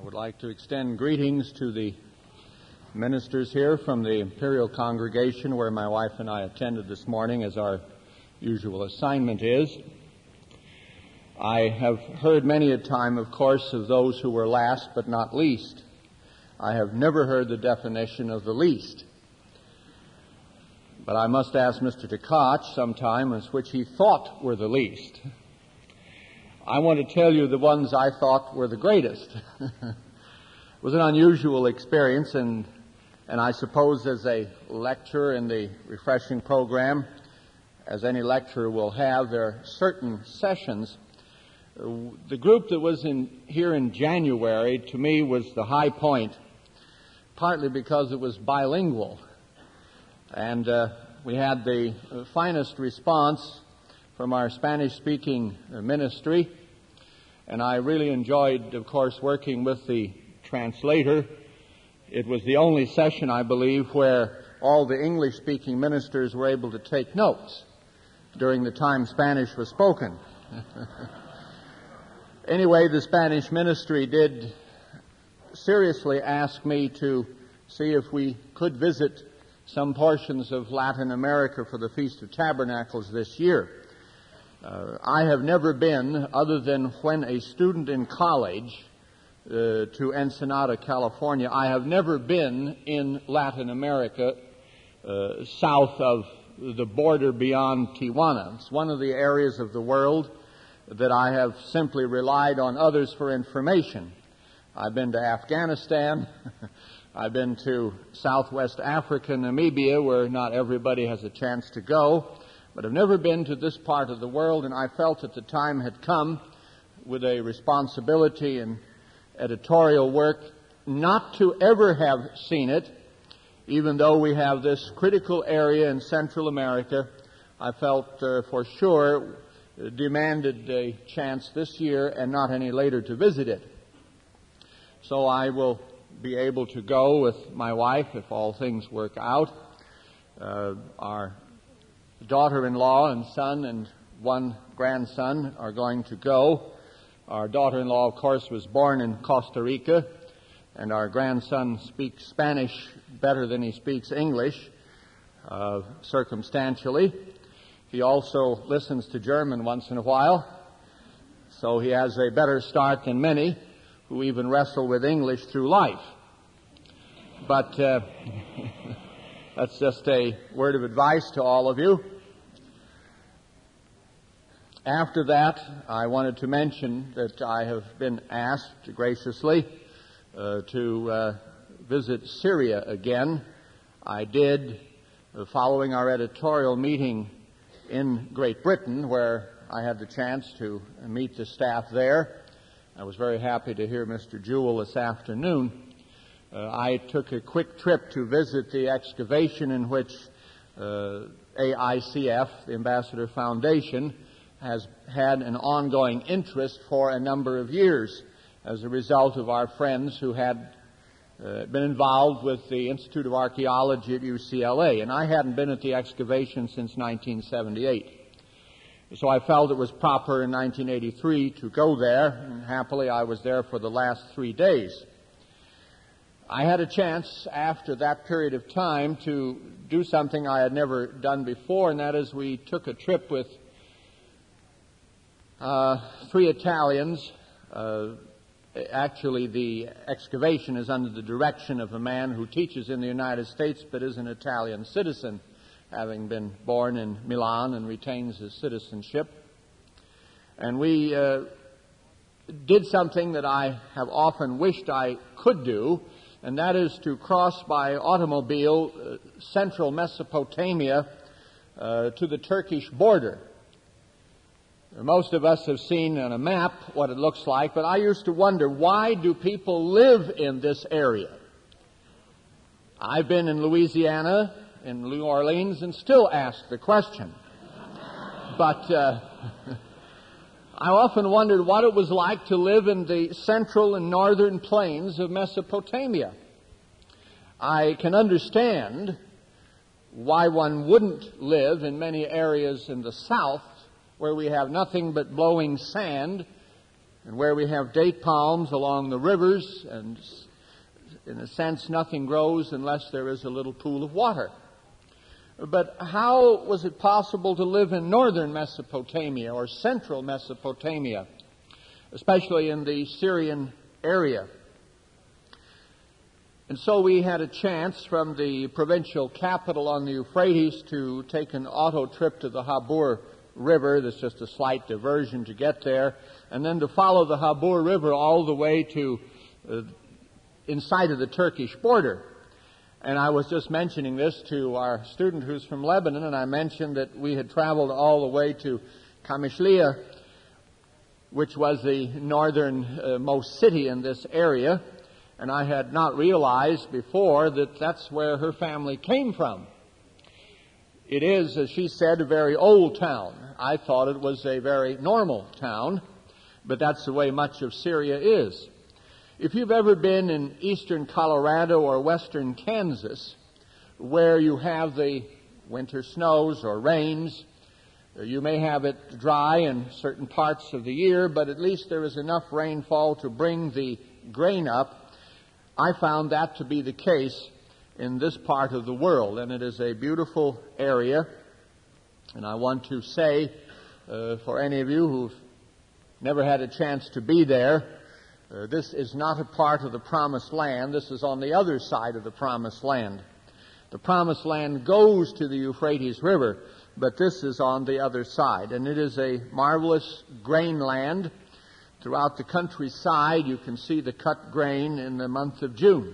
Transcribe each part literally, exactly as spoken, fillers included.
would like to extend greetings to the ministers here from the Imperial Congregation where my wife and I attended this morning, as our usual assignment is. I have heard many a time, of course, of those who were last but not least. I have never heard the definition of the least. But I must ask Mister Tkach sometime as which he thought were the least. I want to tell you the ones I thought were the greatest. It was an unusual experience, and and I suppose as a lecturer in the refreshing program, as any lecturer will have, there are certain sessions. The group that was in here in January, to me, was the high point, partly because it was bilingual. And uh, we had the finest response from our Spanish-speaking ministry, and I really enjoyed, of course, working with the translator. It was the only session, I believe, where all the English-speaking ministers were able to take notes during the time Spanish was spoken. Anyway, the Spanish ministry did seriously ask me to see if we could visit some portions of Latin America for the Feast of Tabernacles this year. Uh, I have never been, other than when a student in college, uh, to Ensenada, California. I have never been in Latin America uh, south of the border beyond Tijuana. It's one of the areas of the world that I have simply relied on others for information. I've been to Afghanistan. I've been to Southwest Africa, Namibia, where not everybody has a chance to go. But I've never been to this part of the world, and I felt that the time had come, with a responsibility in editorial work, not to ever have seen it, even though we have this critical area in Central America. I felt uh, for sure uh, demanded a chance this year and not any later to visit it. So I will be able to go with my wife if all things work out. Uh, our daughter-in-law and son and one grandson are going to go. Our daughter-in-law, of course, was born in Costa Rica, and our grandson speaks Spanish better than he speaks English, uh, circumstantially. He also listens to German once in a while, so he has a better start than many who even wrestle with English through life. But uh, that's just a word of advice to all of you. After that, I wanted to mention that I have been asked graciously uh, to uh, visit Syria again. I did, uh, following our editorial meeting in Great Britain, where I had the chance to meet the staff there. I was very happy to hear Mister Jewell this afternoon. Uh, I took a quick trip to visit the excavation in which uh, A I C F, the Ambassador Foundation, has had an ongoing interest for a number of years as a result of our friends who had uh, been involved with the Institute of Archaeology at U C L A. And I hadn't been at the excavation since nineteen seventy-eight. So I felt it was proper in nineteen eighty-three to go there, and happily I was there for the last three days. I had a chance after that period of time to do something I had never done before, and that is we took a trip with uh, three Italians. Uh, actually, the excavation is under the direction of a man who teaches in the United States but is an Italian citizen, having been born in Milan and retains his citizenship. And we uh, did something that I have often wished I could do, and that is to cross by automobile uh, central Mesopotamia uh, to the Turkish border. Most of us have seen on a map what it looks like, but I used to wonder, why do people live in this area? I've been in Louisiana, in New Orleans, and still ask the question. But uh, I often wondered what it was like to live in the central and northern plains of Mesopotamia. I can understand why one wouldn't live in many areas in the south where we have nothing but blowing sand and where we have date palms along the rivers, and in a sense nothing grows unless there is a little pool of water. But how was it possible to live in northern Mesopotamia or central Mesopotamia, especially in the Syrian area? And so we had a chance from the provincial capital on the Euphrates to take an auto trip to the Habur River. There's just a slight diversion to get there, and then to follow the Habur River all the way to uh, inside of the Turkish border. And I was just mentioning this to our student who's from Lebanon, and I mentioned that we had traveled all the way to Qamishliya, which was the northernmost city in this area, and I had not realized before that that's where her family came from. It is, as she said, a very old town. I thought it was a very normal town, but that's the way much of Syria is. If you've ever been in eastern Colorado or western Kansas, where you have the winter snows or rains, you may have it dry in certain parts of the year, but at least there is enough rainfall to bring the grain up. I found that to be the case in this part of the world, and it is a beautiful area. And I want to say, uh, for any of you who've never had a chance to be there, Uh, this is not a part of the Promised Land. This is on the other side of the Promised Land. The Promised Land goes to the Euphrates River, but this is on the other side. And it is a marvelous grain land. Throughout the countryside, you can see the cut grain in the month of June.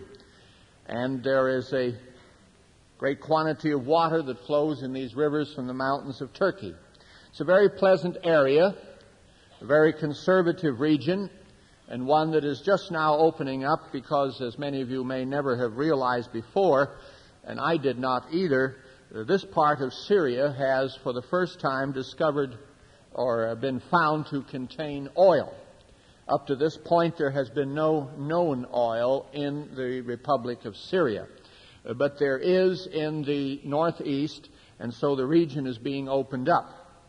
And there is a great quantity of water that flows in these rivers from the mountains of Turkey. It's a very pleasant area, a very conservative region, and one that is just now opening up because, as many of you may never have realized before, and I did not either, this part of Syria has for the first time discovered or been found to contain oil. Up to this point, there has been no known oil in the Republic of Syria. But there is in the northeast, and so the region is being opened up.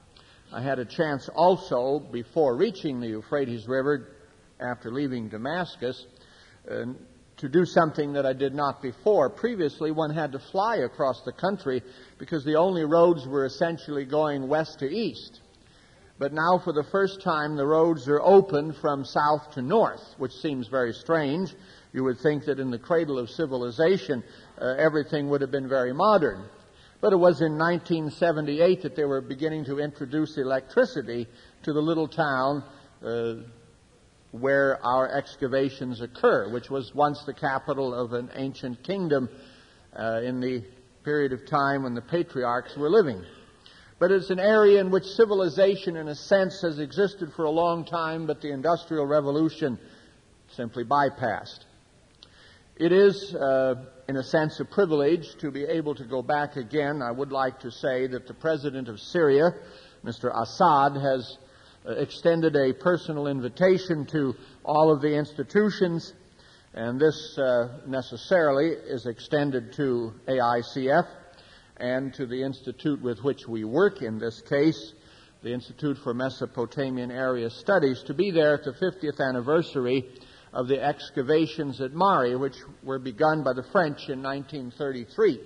I had a chance also, before reaching the Euphrates River, after leaving Damascus, uh, to do something that I did not before. Previously, one had to fly across the country because the only roads were essentially going west to east. But now, for the first time, the roads are open from south to north, which seems very strange. You would think that in the cradle of civilization, uh, everything would have been very modern. But it was in nineteen seventy-eight that they were beginning to introduce electricity to the little town uh, where our excavations occur, which was once the capital of an ancient kingdom uh, in the period of time when the patriarchs were living. But it's an area in which civilization, in a sense, has existed for a long time, but the Industrial Revolution simply bypassed. It is, uh, in a sense, a privilege to be able to go back again. I would like to say that the president of Syria, Mister Assad, has extended a personal invitation to all of the institutions, and this uh, necessarily is extended to A I C F and to the institute with which we work in this case, the Institute for Mesopotamian Area Studies, to be there at the fiftieth anniversary of the excavations at Mari, which were begun by the French in nineteen thirty-three.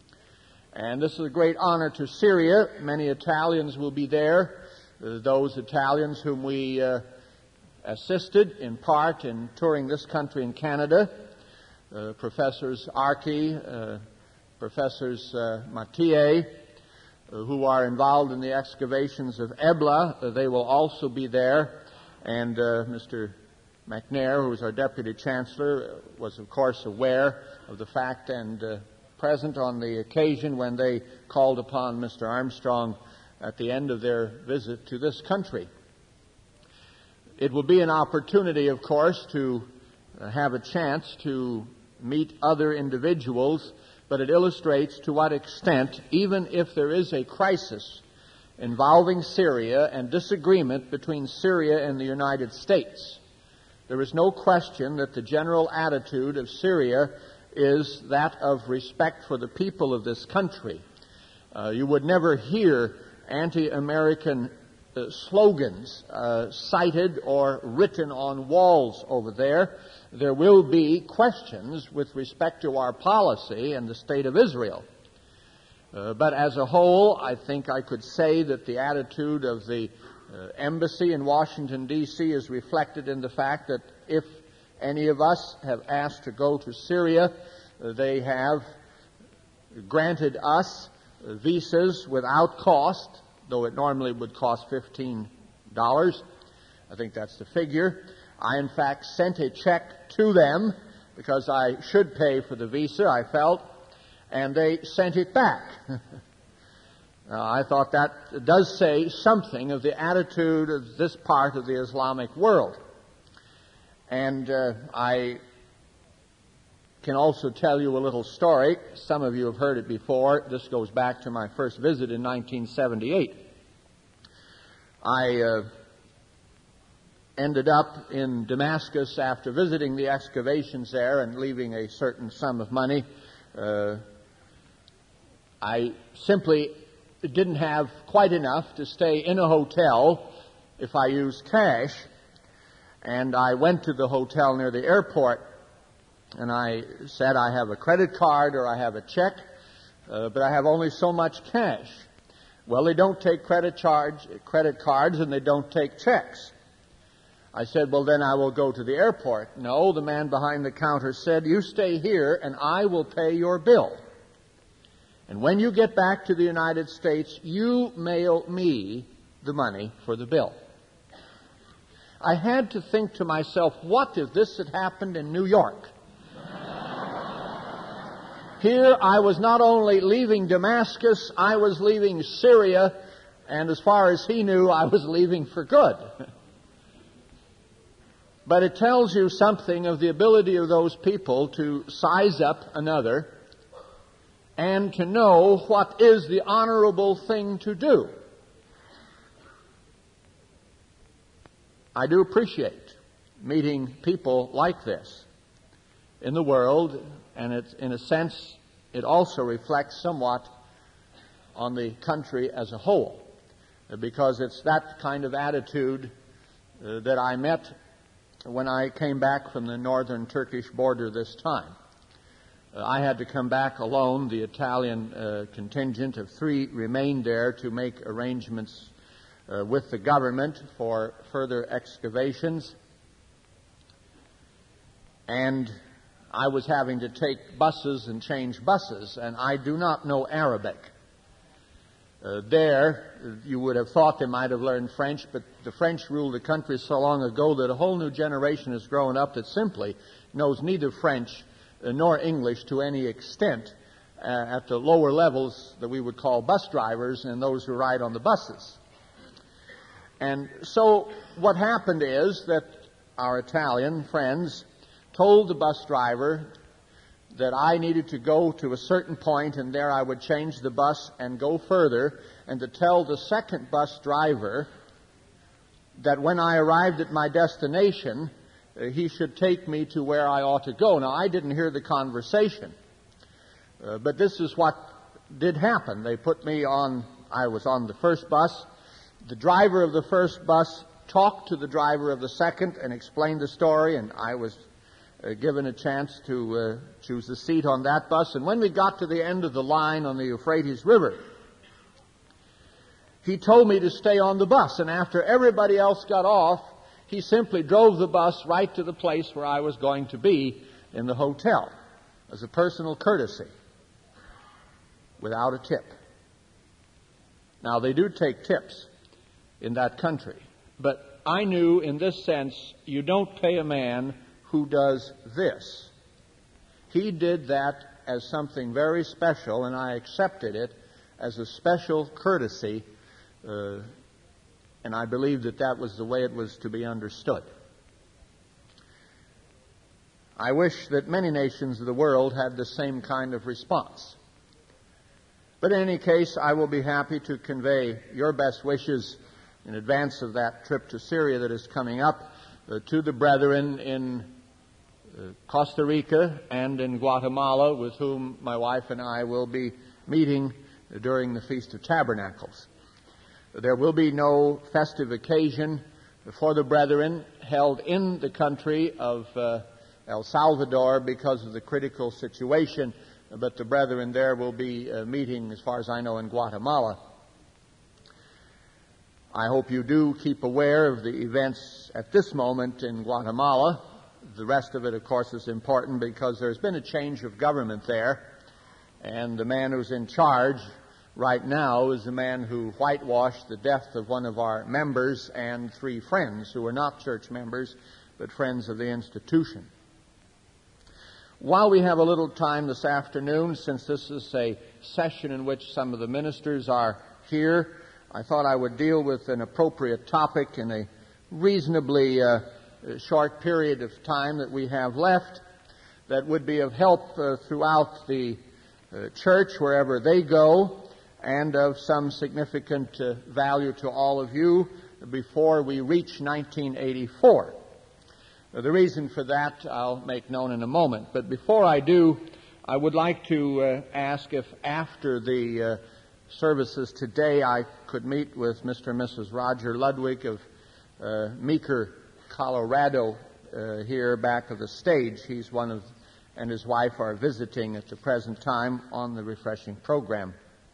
And this is a great honor to Syria. Many Italians will be there. Those Italians whom we uh, assisted in part in touring this country and Canada, uh, Professors Archi, uh, Professors uh, Mathieu, uh, who are involved in the excavations of Ebla, uh, they will also be there. And uh, Mister McNair, who is our Deputy Chancellor, was of course aware of the fact and uh, present on the occasion when they called upon Mister Armstrong at the end of their visit to this country. It will be an opportunity, of course, to have a chance to meet other individuals, but it illustrates to what extent, even if there is a crisis involving Syria and disagreement between Syria and the United States, there is no question that the general attitude of Syria is that of respect for the people of this country. Uh, you would never hear anti-American uh, slogans uh, cited or written on walls over there. There will be questions with respect to our policy and the state of Israel. Uh, but as a whole, I think I could say that the attitude of the uh, embassy in Washington, D C is reflected in the fact that if any of us have asked to go to Syria, uh, they have granted us uh, visas without cost, though it normally would cost fifteen dollars. I think that's the figure. I, in fact, sent a check to them because I should pay for the visa, I felt, and they sent it back. uh, I thought that does say something of the attitude of this part of the Islamic world. And uh, I can also tell you a little story. Some of you have heard it before. This goes back to my first visit in nineteen seventy-eight. I uh, ended up in Damascus after visiting the excavations there and leaving a certain sum of money. Uh, I simply didn't have quite enough to stay in a hotel if I used cash, and I went to the hotel near the airport, and I said, I have a credit card or I have a check, uh, but I have only so much cash. Well, they don't take credit charge, credit cards, and they don't take checks. I said, well, then I will go to the airport. No, the man behind the counter said, you stay here and I will pay your bill. And when you get back to the United States, you mail me the money for the bill. I had to think to myself, what if this had happened in New York? Here I was not only leaving Damascus, I was leaving Syria, and as far as he knew, I was leaving for good. But it tells you something of the ability of those people to size up another and to know what is the honorable thing to do. I do appreciate meeting people like this in the world, and it's, in a sense, it also reflects somewhat on the country as a whole, because it's that kind of attitude uh, that I met when I came back from the northern Turkish border this time. Uh, I had to come back alone. The Italian uh, contingent of three remained there to make arrangements uh, with the government for further excavations. And I was having to take buses and change buses, and I do not know Arabic. Uh, there, you would have thought they might have learned French, but the French ruled the country so long ago that a whole new generation has grown up that simply knows neither French uh, nor English to any extent uh, at the lower levels that we would call bus drivers and those who ride on the buses. And so what happened is that our Italian friends told the bus driver that I needed to go to a certain point and there I would change the bus and go further, and to tell the second bus driver that when I arrived at my destination, uh, he should take me to where I ought to go. Now, I didn't hear the conversation, uh, but this is what did happen. They put me on, I was on the first bus. The driver of the first bus talked to the driver of the second and explained the story, and I was Uh, given a chance to uh, choose a seat on that bus. And when we got to the end of the line on the Euphrates River, he told me to stay on the bus. And after everybody else got off, he simply drove the bus right to the place where I was going to be in the hotel as a personal courtesy, without a tip. Now, they do take tips in that country. But I knew in this sense, you don't pay a man who does this. He did that as something very special, and I accepted it as a special courtesy, uh, and I believe that that was the way it was to be understood. I wish that many nations of the world had the same kind of response. But in any case, I will be happy to convey your best wishes in advance of that trip to Syria that is coming up uh, to the brethren in Uh, Costa Rica and in Guatemala, with whom my wife and I will be meeting during the Feast of Tabernacles. There will be no festive occasion for the brethren held in the country of uh, El Salvador because of the critical situation, but the brethren there will be uh, meeting, as far as I know, in Guatemala. I hope you do keep aware of the events at this moment in Guatemala. The rest of it, of course, is important because there's been a change of government there, and the man who's in charge right now is the man who whitewashed the death of one of our members and three friends who were not church members, but friends of the institution. While we have a little time this afternoon, since this is a session in which some of the ministers are here, I thought I would deal with an appropriate topic in a reasonably uh, short period of time that we have left that would be of help uh, throughout the uh, church wherever they go, and of some significant uh, value to all of you before we reach nineteen eighty-four. Uh, the reason for that I'll make known in a moment. But before I do, I would like to uh, ask if after the uh, services today I could meet with Mister and Missus Roger Ludwig of uh, Meeker, Colorado, uh, here back of the stage. He's one of, and his wife are visiting at the present time on the refreshing program.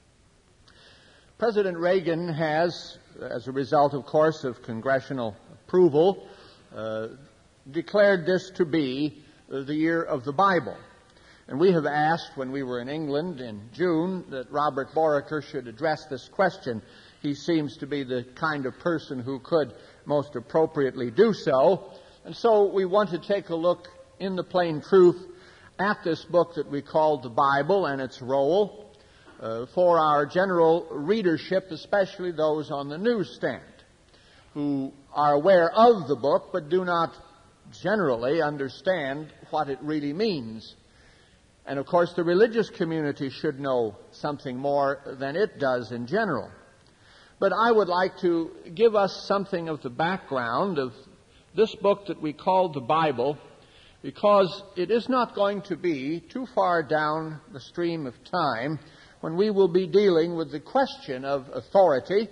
President Reagan has, as a result, of course, of congressional approval, uh, declared this to be uh, the year of the Bible. And we have asked, when we were in England in June, that Robert Boriker should address this question. He seems to be the kind of person who could most appropriately do so. And so we want to take a look in the plain truth at this book that we call the Bible and its role uh, for our general readership, especially those on the newsstand who are aware of the book but do not generally understand what it really means. And of course, the religious community should know something more than it does in general. But I would like to give us something of the background of this book that we call the Bible, because it is not going to be too far down the stream of time when we will be dealing with the question of authority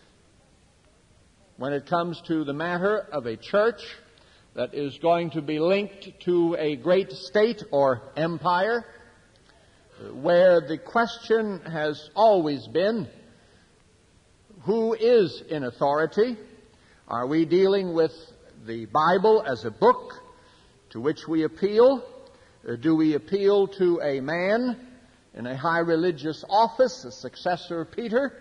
when it comes to the matter of a church that is going to be linked to a great state or empire, where the question has always been, who is in authority? Are we dealing with the Bible as a book to which we appeal? Or do we appeal to a man in a high religious office, a successor of Peter?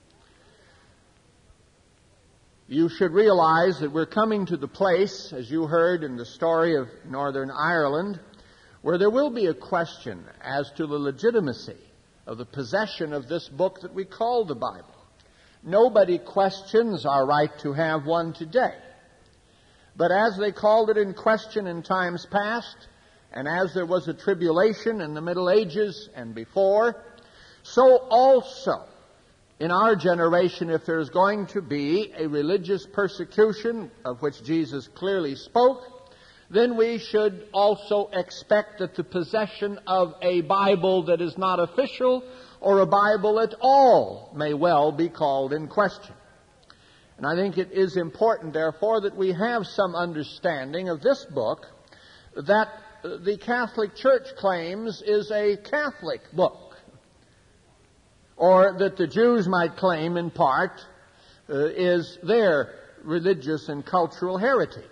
You should realize that we're coming to the place, as you heard in the story of Northern Ireland, where there will be a question as to the legitimacy of the possession of this book that we call the Bible. Nobody questions our right to have one today. But as they called it in question in times past, and as there was a tribulation in the Middle Ages and before, so also in our generation, if there's going to be a religious persecution of which Jesus clearly spoke, then we should also expect that the possession of a Bible that is not official or a Bible at all may well be called in question. And I think it is important, therefore, that we have some understanding of this book that the Catholic Church claims is a Catholic book, or that the Jews might claim in part uh, is their religious and cultural heritage.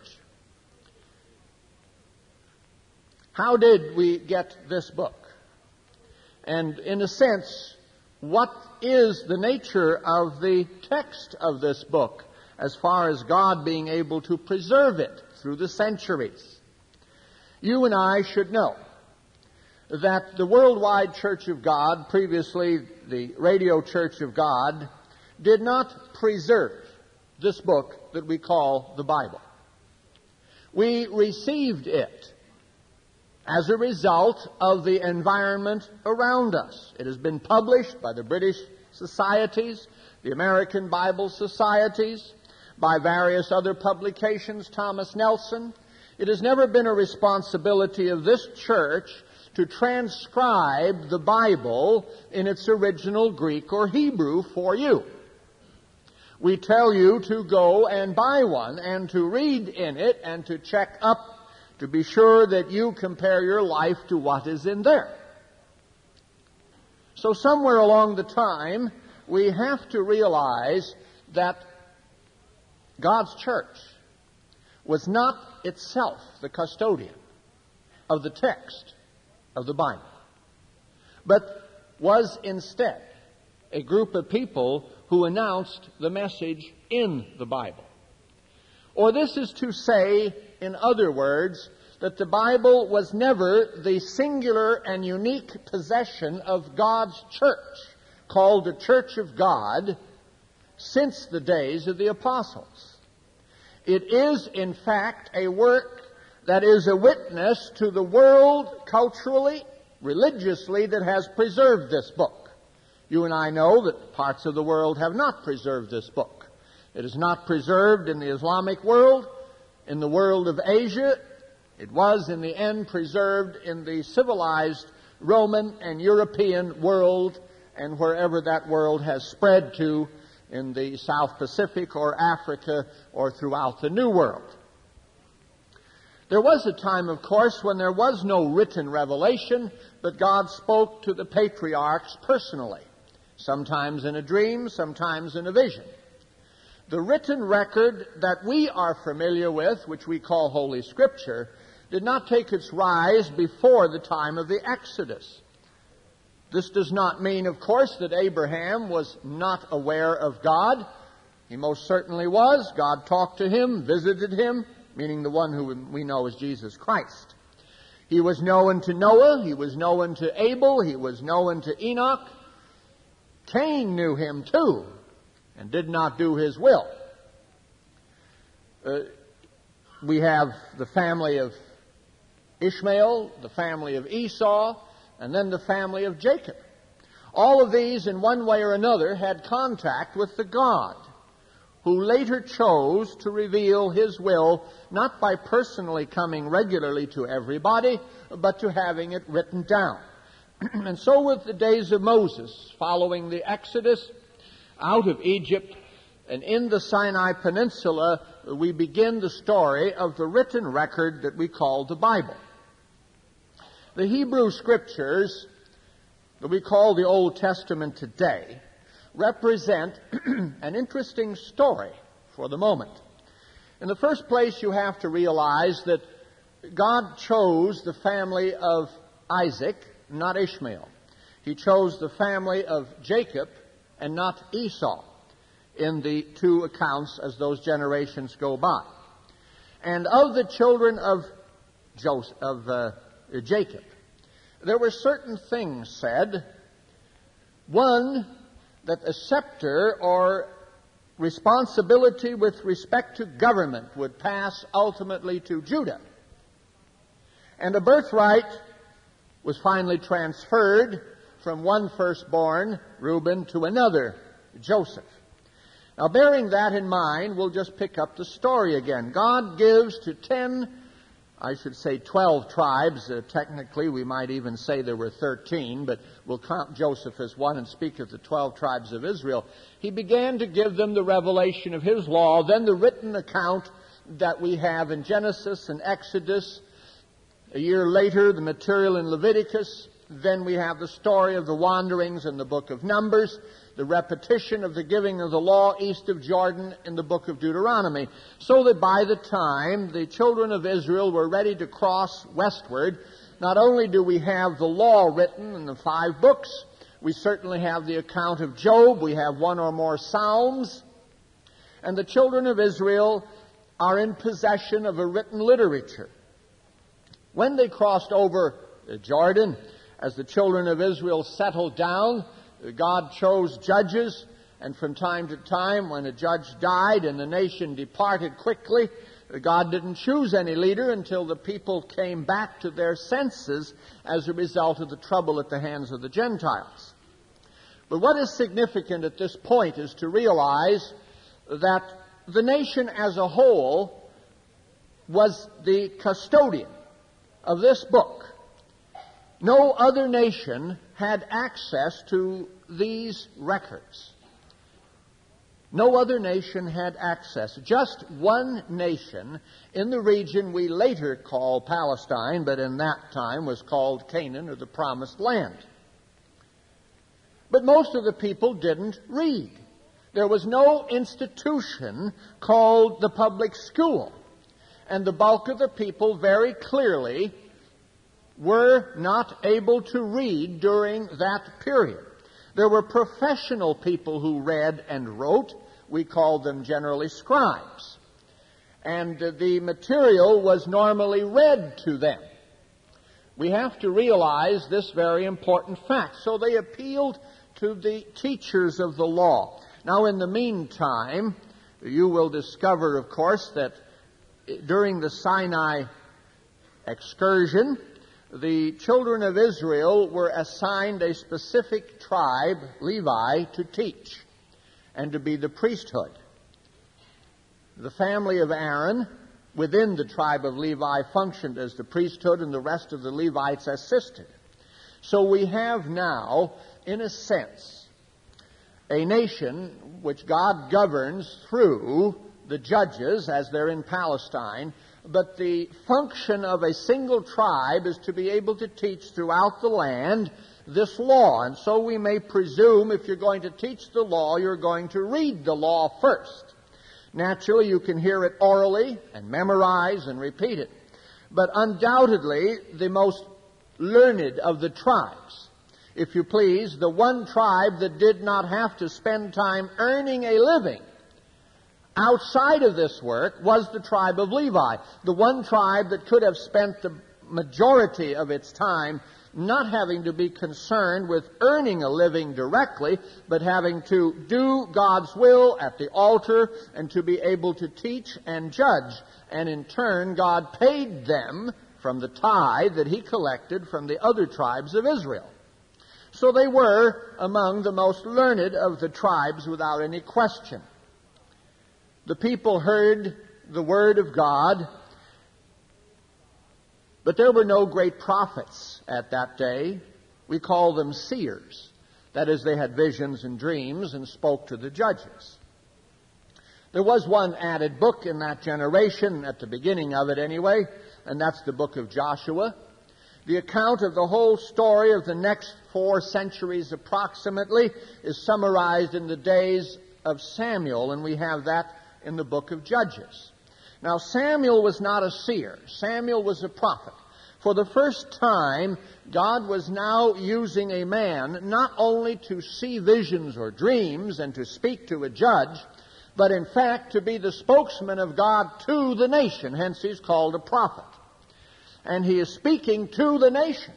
How did we get this book? And in a sense, what is the nature of the text of this book as far as God being able to preserve it through the centuries? You and I should know that the Worldwide Church of God, previously the Radio Church of God, did not preserve this book that we call the Bible. We received it as a result of the environment around us. It has been published by the British societies, the American Bible societies, by various other publications, Thomas Nelson. It has never been a responsibility of this church to transcribe the Bible in its original Greek or Hebrew for you. we tell you to go and buy one and to read in it and to check up to be sure that you compare your life to what is in there. So somewhere along the time, we have to realize that God's church was not itself the custodian of the text of the Bible, but was instead a group of people who announced the message in the Bible. Or this is to say, in other words, that the Bible was never the singular and unique possession of God's church, called the Church of God, since the days of the apostles. It is, in fact, a work that is a witness to the world culturally, religiously, that has preserved this book. You and I know that parts of the world have not preserved this book. It is not preserved in the Islamic world, in the world of Asia. It was, in the end, preserved in the civilized Roman and European world, and wherever that world has spread to in the South Pacific or Africa or throughout the New World. There was a time, of course, when there was no written revelation, but God spoke to the patriarchs personally, sometimes in a dream, sometimes in a vision. The written record that we are familiar with, which we call Holy Scripture, did not take its rise before the time of the Exodus. This does not mean, of course, that Abraham was not aware of God. He most certainly was. God talked to him, visited him, meaning the one who we know as Jesus Christ. He was known to Noah. He was known to Abel. He was known to Enoch. Cain knew him too, and did not do his will. Uh, we have the family of Ishmael, the family of Esau, and then the family of Jacob. All of these, in one way or another, had contact with the God who later chose to reveal His will, not by personally coming regularly to everybody, but to having it written down. And so with the days of Moses, following the Exodus out of Egypt and in the Sinai Peninsula, we begin the story of the written record that we call the Bible. The Hebrew Scriptures, that we call the Old Testament today, represent an interesting story for the moment. In the first place, you have to realize that God chose the family of Isaac, not Ishmael. He chose the family of Jacob and not Esau in the two accounts as those generations go by. And of the children of Joseph, of uh, Jacob, there were certain things said. One, that a scepter or responsibility with respect to government would pass ultimately to Judah. And a birthright was finally transferred from one firstborn, Reuben, to another, Joseph. Now, bearing that in mind, we'll just pick up the story again. God gives to ten, I should say twelve tribes. Uh, technically, we might even say there were thirteen, but we'll count Joseph as one and speak of the twelve tribes of Israel. He began to give them the revelation of His law, then the written account that we have in Genesis and Exodus. A year later, the material in Leviticus. Then we have the story of the wanderings in the book of Numbers, the repetition of the giving of the law east of Jordan in the book of Deuteronomy, so that by the time the children of Israel were ready to cross westward, not only do we have the law written in the five books, we certainly have the account of Job, we have one or more Psalms, and the children of Israel are in possession of a written literature. When they crossed over Jordan, as the children of Israel settled down, God chose judges, and from time to time, when a judge died and the nation departed quickly, God didn't choose any leader until the people came back to their senses as a result of the trouble at the hands of the Gentiles. But what is significant at this point is to realize that the nation as a whole was the custodian of this book. No other nation had access to these records. No other nation had access. Just one nation in the region we later call Palestine, but in that time was called Canaan, or the Promised Land. But most of the people didn't read. There was no institution called the public school. And the bulk of the people very clearly were not able to read during that period. There were professional people who read and wrote. We called them generally scribes. And uh, the material was normally read to them. We have to realize this very important fact. So they appealed to the teachers of the law. Now, in the meantime, you will discover, of course, that during the Sinai excursion, the children of Israel were assigned a specific tribe, Levi, to teach and to be the priesthood. The family of Aaron within the tribe of Levi functioned as the priesthood, and the rest of the Levites assisted. So we have now, in a sense, a nation which God governs through the judges as they're in Palestine, but the function of a single tribe is to be able to teach throughout the land this law. And so we may presume if you're going to teach the law, you're going to read the law first. Naturally, you can hear it orally and memorize and repeat it. But undoubtedly, the most learned of the tribes, if you please, the one tribe that did not have to spend time earning a living outside of this work, was the tribe of Levi. The one tribe that could have spent the majority of its time not having to be concerned with earning a living directly, but having to do God's will at the altar and to be able to teach and judge. And in turn, God paid them from the tithe that He collected from the other tribes of Israel. So they were among the most learned of the tribes without any question. The people heard the word of God, but there were no great prophets at that day. We call them seers. That is, they had visions and dreams and spoke to the judges. There was one added book in that generation, at the beginning of it anyway, and that's the book of Joshua. The account of the whole story of the next four centuries approximately is summarized in the days of Samuel, and we have that in the book of Judges. Now, Samuel was not a seer. Samuel was a prophet. For the first time, God was now using a man not only to see visions or dreams and to speak to a judge, but in fact to be the spokesman of God to the nation. Hence, he's called a prophet. And he is speaking to the nation.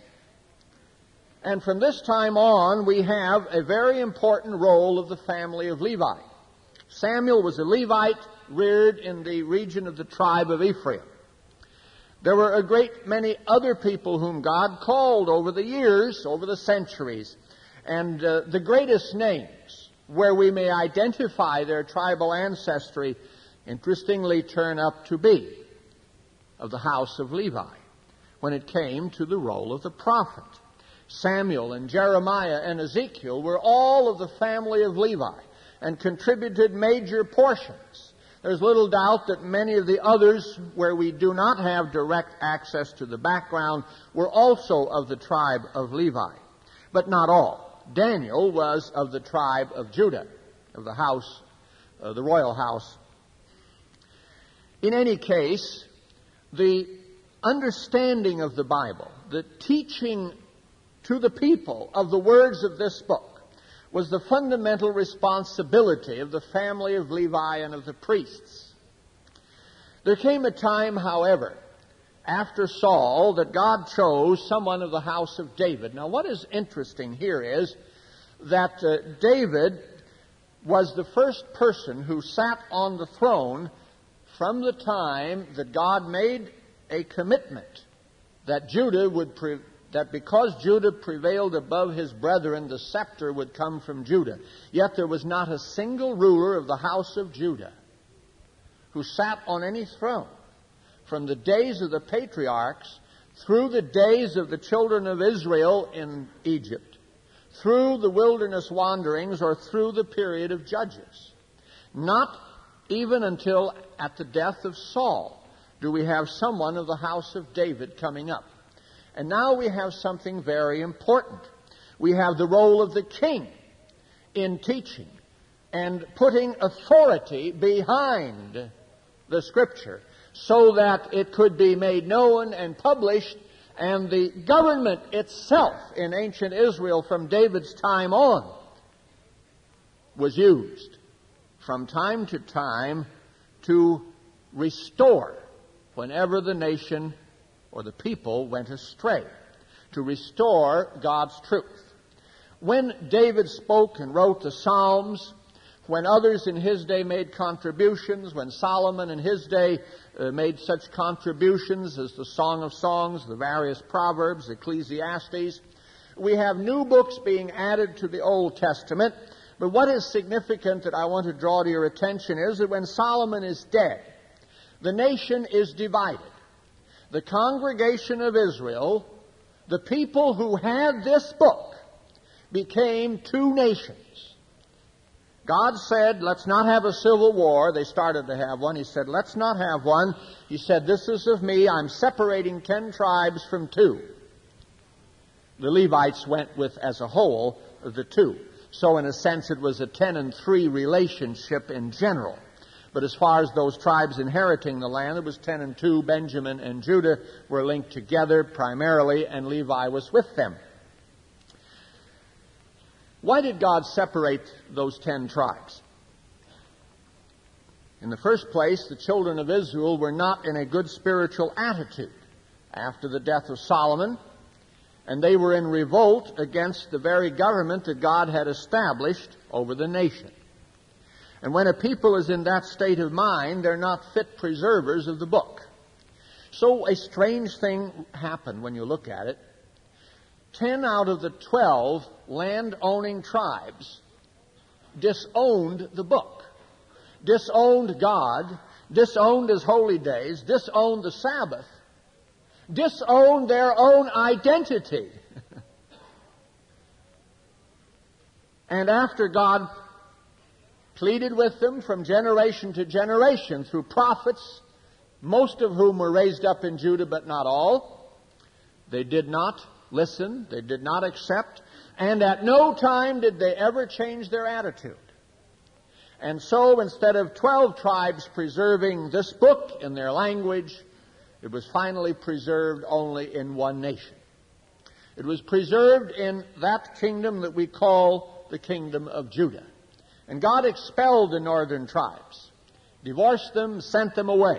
And from this time on, we have a very important role of the family of Levi. Samuel was a Levite reared in the region of the tribe of Ephraim. There were a great many other people whom God called over the years, over the centuries. And uh, the greatest names, where we may identify their tribal ancestry, interestingly turn up to be of the house of Levi when it came to the role of the prophet. Samuel and Jeremiah and Ezekiel were all of the family of Levi and contributed major portions. There's little doubt that many of the others, where we do not have direct access to the background, were also of the tribe of Levi. But not all. Daniel was of the tribe of Judah, of the house, uh, the royal house. In any case, the understanding of the Bible, the teaching to the people of the words of this book, was the fundamental responsibility of the family of Levi and of the priests. There came a time, however, after Saul, that God chose someone of the house of David. Now, what is interesting here is that uh, David was the first person who sat on the throne from the time that God made a commitment that Judah would pre- that because Judah prevailed above his brethren, the scepter would come from Judah. Yet there was not a single ruler of the house of Judah who sat on any throne from the days of the patriarchs through the days of the children of Israel in Egypt, through the wilderness wanderings, or through the period of Judges. Not even until at the death of Saul do we have someone of the house of David coming up. And now we have something very important. We have the role of the king in teaching and putting authority behind the Scripture so that it could be made known and published, and the government itself in ancient Israel from David's time on was used from time to time to restore whenever the nation or the people went astray, to restore God's truth. When David spoke and wrote the Psalms, when others in his day made contributions, when Solomon in his day uh, made such contributions as the Song of Songs, the various Proverbs, Ecclesiastes, we have new books being added to the Old Testament. But what is significant that I want to draw to your attention is that when Solomon is dead, the nation is divided. The congregation of Israel, the people who had this book, became two nations. God said, let's not have a civil war. They started to have one. He said, let's not have one. He said, this is of me. I'm separating ten tribes from two. The Levites went with, as a whole, the two. So in a sense, it was a ten and three relationship in general. But as far as those tribes inheriting the land, it was ten and two. Benjamin and Judah were linked together primarily, and Levi was with them. Why did God separate those ten tribes? In the first place, the children of Israel were not in a good spiritual attitude after the death of Solomon, and they were in revolt against the very government that God had established over the nation. And when a people is in that state of mind, they're not fit preservers of the book. So a strange thing happened when you look at it. Ten out of the twelve land-owning tribes disowned the book, disowned God, disowned His holy days, disowned the Sabbath, disowned their own identity. And after God pleaded with them from generation to generation through prophets, most of whom were raised up in Judah, but not all, they did not listen, they did not accept, and at no time did they ever change their attitude. And so instead of twelve tribes preserving this book in their language, it was finally preserved only in one nation. It was preserved in that kingdom that we call the kingdom of Judah. And God expelled the northern tribes, divorced them, sent them away.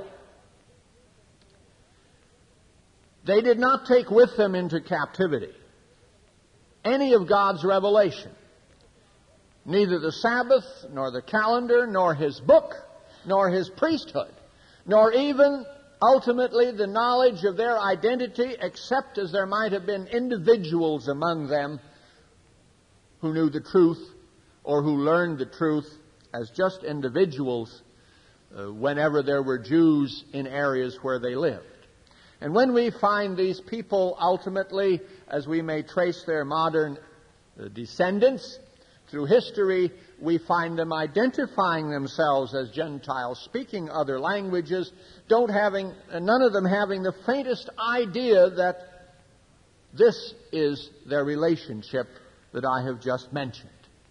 They did not take with them into captivity any of God's revelation, neither the Sabbath, nor the calendar, nor His book, nor His priesthood, nor even ultimately the knowledge of their identity, except as there might have been individuals among them who knew the truth or who learned the truth as just individuals uh, whenever there were Jews in areas where they lived. And when we find these people ultimately, as we may trace their modern uh, descendants through history, we find them identifying themselves as Gentiles, speaking other languages, don't having, uh, none of them having the faintest idea that this is their relationship that I have just mentioned.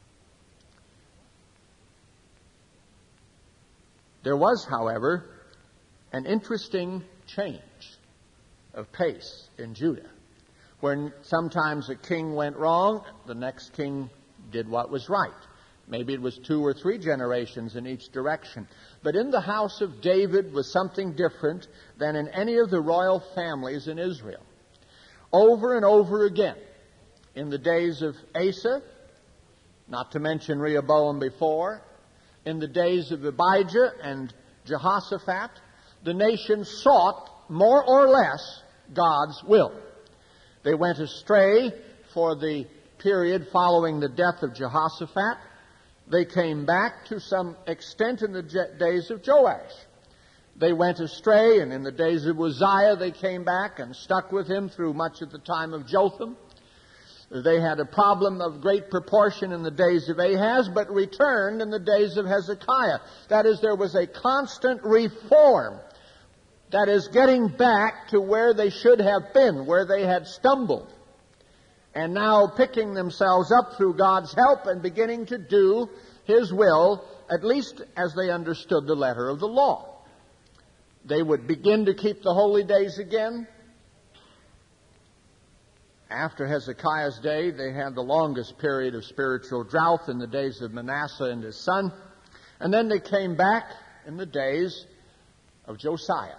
There was, however, an interesting change of pace in Judah, where sometimes a king went wrong, the next king did what was right. Maybe it was two or three generations in each direction. But in the house of David was something different than in any of the royal families in Israel. Over and over again, in the days of Asa, not to mention Rehoboam before, in the days of Abijah and Jehoshaphat, the nation sought more or less God's will. They went astray for the period following the death of Jehoshaphat. They came back to some extent in the days of Joash. They went astray, and in the days of Uzziah they came back and stuck with him through much of the time of Jotham. They had a problem of great proportion in the days of Ahaz, but returned in the days of Hezekiah. That is, there was a constant reform. That is, getting back to where they should have been, where they had stumbled. And now picking themselves up through God's help and beginning to do His will, at least as they understood the letter of the law. They would begin to keep the holy days again. After Hezekiah's day, they had the longest period of spiritual drought in the days of Manasseh and his son. And then they came back in the days of Josiah.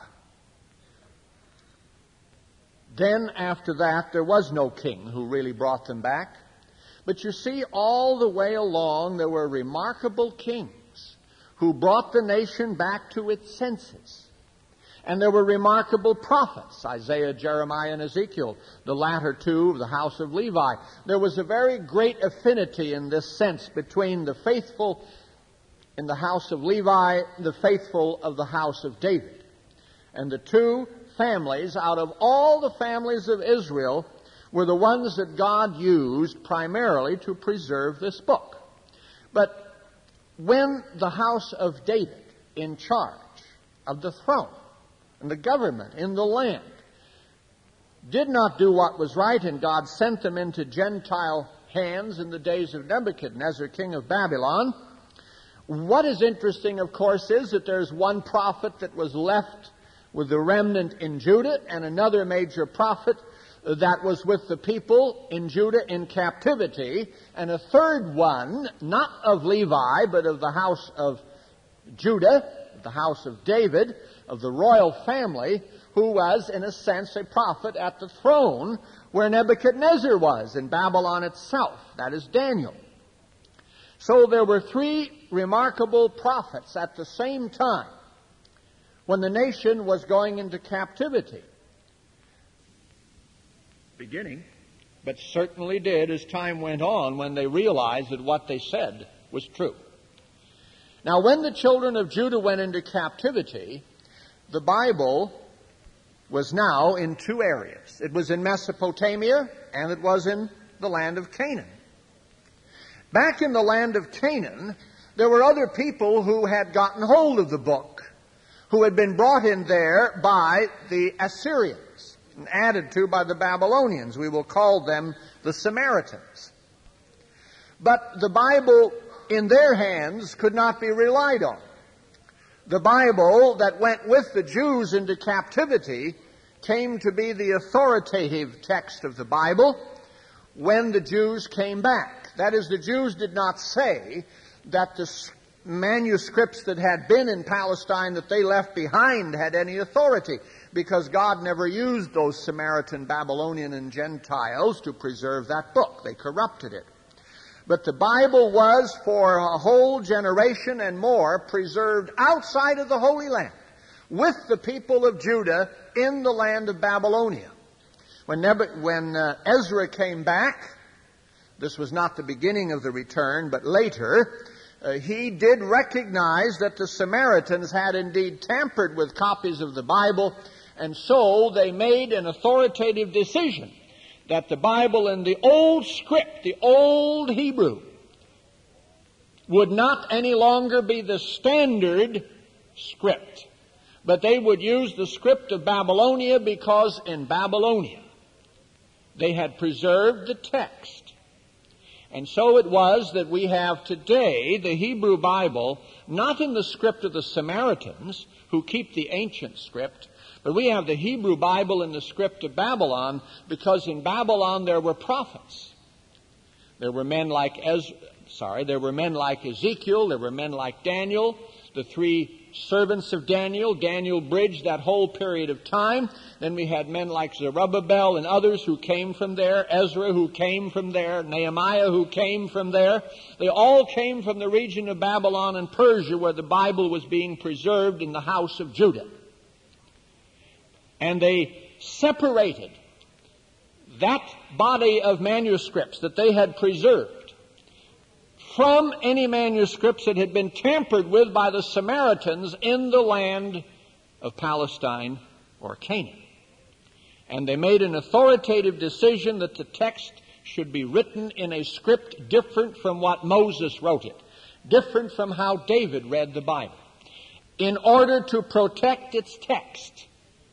Then, after that, there was no king who really brought them back. But you see, all the way along, there were remarkable kings who brought the nation back to its senses. And there were remarkable prophets, Isaiah, Jeremiah, and Ezekiel, the latter two of the house of Levi. There was a very great affinity in this sense between the faithful in the house of Levi, the faithful of the house of David. And the two families, out of all the families of Israel, were the ones that God used primarily to preserve this book. But when the house of David, in charge of the throne and the government in the land, did not do what was right, and God sent them into Gentile hands in the days of Nebuchadnezzar, king of Babylon, what is interesting, of course, is that there's one prophet that was left with the remnant in Judah, and another major prophet that was with the people in Judah in captivity, and a third one, not of Levi, but of the house of Judah, the house of David, of the royal family, who was, in a sense, a prophet at the throne where Nebuchadnezzar was, in Babylon itself. That is Daniel. So there were three remarkable prophets at the same time when the nation was going into captivity. Beginning, but certainly did as time went on when they realized that what they said was true. Now, when the children of Judah went into captivity, the Bible was now in two areas. It was in Mesopotamia, and it was in the land of Canaan. Back in the land of Canaan, there were other people who had gotten hold of the book, who had been brought in there by the Assyrians and added to by the Babylonians. We will call them the Samaritans. But the Bible in their hands could not be relied on. The Bible that went with the Jews into captivity came to be the authoritative text of the Bible when the Jews came back. That is, the Jews did not say that the manuscripts that had been in Palestine that they left behind had any authority, because God never used those Samaritan, Babylonian, and Gentiles to preserve that book. They corrupted it. But the Bible was, for a whole generation and more, preserved outside of the Holy Land, with the people of Judah in the land of Babylonia. When, Neb- when uh, Ezra came back, this was not the beginning of the return, but later, uh, he did recognize that the Samaritans had indeed tampered with copies of the Bible, and so they made an authoritative decision that the Bible in the old script, the old Hebrew, would not any longer be the standard script, but they would use the script of Babylonia, because in Babylonia they had preserved the text. And so it was that we have today the Hebrew Bible, not in the script of the Samaritans, who keep the ancient script, but we have the Hebrew Bible in the script of Babylon, because in Babylon there were prophets. There were men like Ezra, sorry, there were men like Ezekiel, there were men like Daniel, the three servants of Daniel. Daniel bridged that whole period of time. Then we had men like Zerubbabel and others who came from there, Ezra who came from there, Nehemiah who came from there. They all came from the region of Babylon and Persia, where the Bible was being preserved in the house of Judah. And they separated that body of manuscripts that they had preserved from any manuscripts that had been tampered with by the Samaritans in the land of Palestine or Canaan. And they made an authoritative decision that the text should be written in a script different from what Moses wrote it, different from how David read the Bible, in order to protect its text.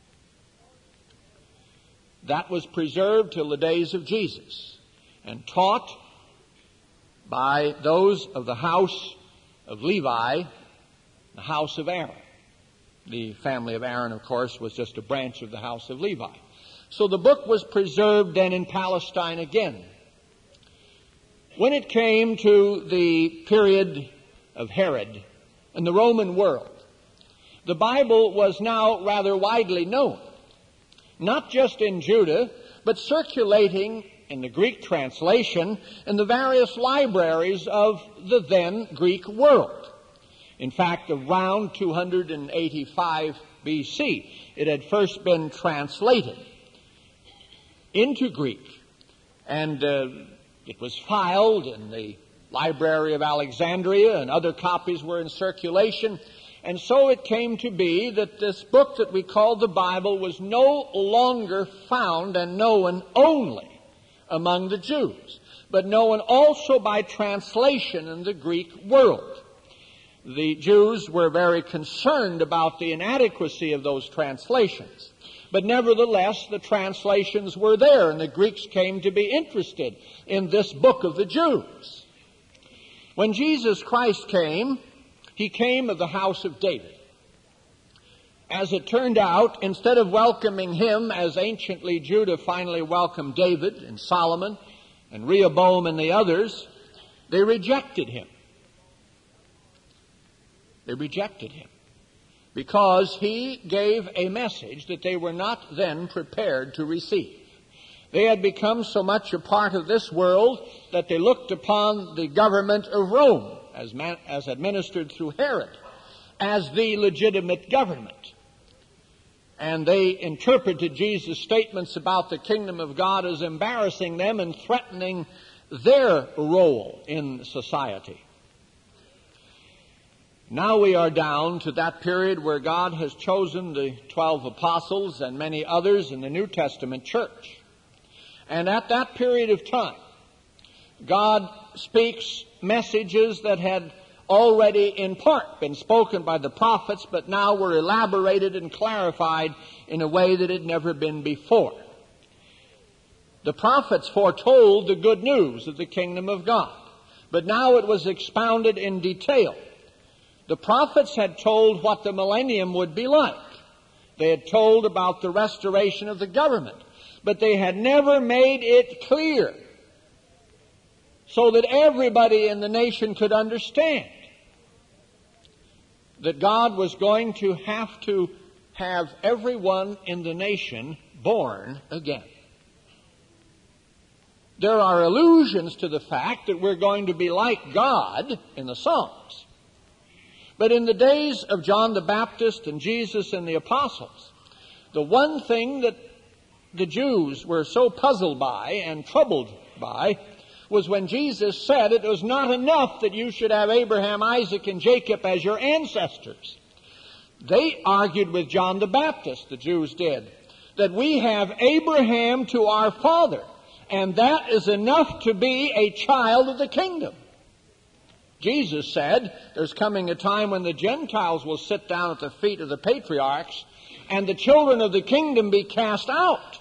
That was preserved till the days of Jesus and taught by those of the house of Levi, the house of Aaron. The family of Aaron, of course, was just a branch of the house of Levi. So the book was preserved then in Palestine again. When it came to the period of Herod and the Roman world, the Bible was now rather widely known, not just in Judah, but circulating in the Greek translation in the various libraries of the then Greek world. In fact, around two hundred eighty-five B C, it had first been translated into Greek, and uh, it was filed in the Library of Alexandria, and other copies were in circulation. And so it came to be that this book that we call the Bible was no longer found and known only among the Jews, but known also by translation in the Greek world. The Jews were very concerned about the inadequacy of those translations. But nevertheless, the translations were there, and the Greeks came to be interested in this book of the Jews. When Jesus Christ came, he came of the house of David. As it turned out, instead of welcoming him as anciently Judah finally welcomed David and Solomon and Rehoboam and the others, they rejected him. They rejected him because he gave a message that they were not then prepared to receive. They had become so much a part of this world that they looked upon the government of Rome as, man, as administered through Herod as the legitimate government. And they interpreted Jesus' statements about the kingdom of God as embarrassing them and threatening their role in society. Now we are down to that period where God has chosen the twelve apostles and many others in the New Testament church. And at that period of time, God speaks messages that had already in part been spoken by the prophets, but now were elaborated and clarified in a way that had never been before. The prophets foretold the good news of the kingdom of God, but now it was expounded in detail. The prophets had told what the millennium would be like. They had told about the restoration of the government, but they had never made it clear so that everybody in the nation could understand that God was going to have to have everyone in the nation born again. There are allusions to the fact that we're going to be like God in the Psalms. But in the days of John the Baptist and Jesus and the apostles, the one thing that the Jews were so puzzled by and troubled by was when Jesus said it was not enough that you should have Abraham, Isaac, and Jacob as your ancestors. They argued with John the Baptist, the Jews did, that we have Abraham to our father, and that is enough to be a child of the kingdom. Jesus said there's coming a time when the Gentiles will sit down at the feet of the patriarchs and the children of the kingdom be cast out.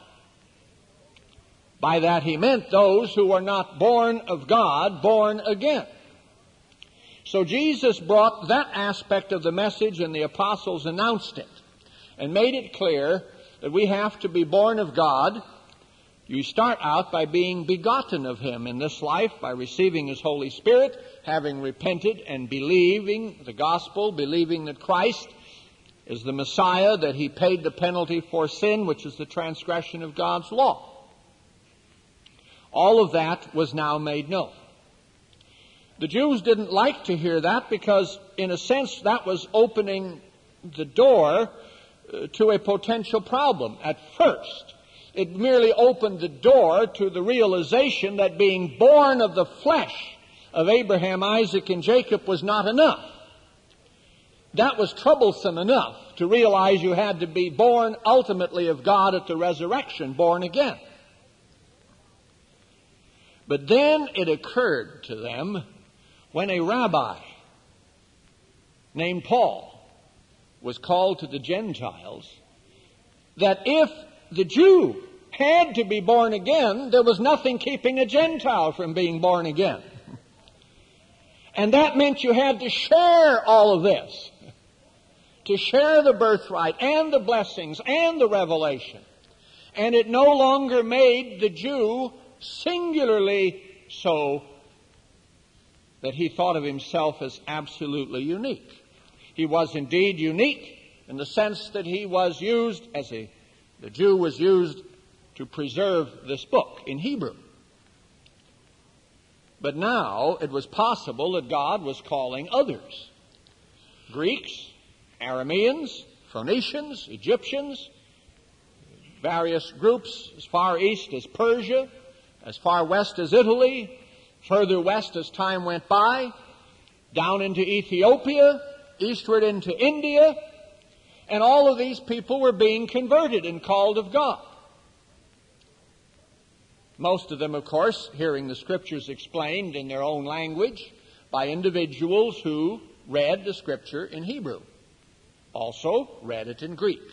By that he meant those who were not born of God, born again. So Jesus brought that aspect of the message, and the apostles announced it and made it clear that we have to be born of God. You start out by being begotten of him in this life, by receiving his Holy Spirit, having repented and believing the gospel, believing that Christ is the Messiah, that he paid the penalty for sin, which is the transgression of God's law. All of that was now made known. The Jews didn't like to hear that because, in a sense, that was opening the door to a potential problem at first. It merely opened the door to the realization that being born of the flesh of Abraham, Isaac, and Jacob was not enough. That was troublesome enough to realize you had to be born ultimately of God at the resurrection, born again. But then it occurred to them when a rabbi named Paul was called to the Gentiles that if the Jew had to be born again, there was nothing keeping a Gentile from being born again. And that meant you had to share all of this, to share the birthright and the blessings and the revelation. And it no longer made the Jew singularly so that he thought of himself as absolutely unique. He was indeed unique in the sense that he was used as a, the Jew was used to preserve this book in Hebrew. But now it was possible that God was calling others. Greeks, Arameans, Phoenicians, Egyptians, various groups as far east as Persia, as far west as Italy, further west as time went by, down into Ethiopia, eastward into India, and all of these people were being converted and called of God. Most of them, of course, hearing the Scriptures explained in their own language by individuals who read the Scripture in Hebrew, also read it in Greek.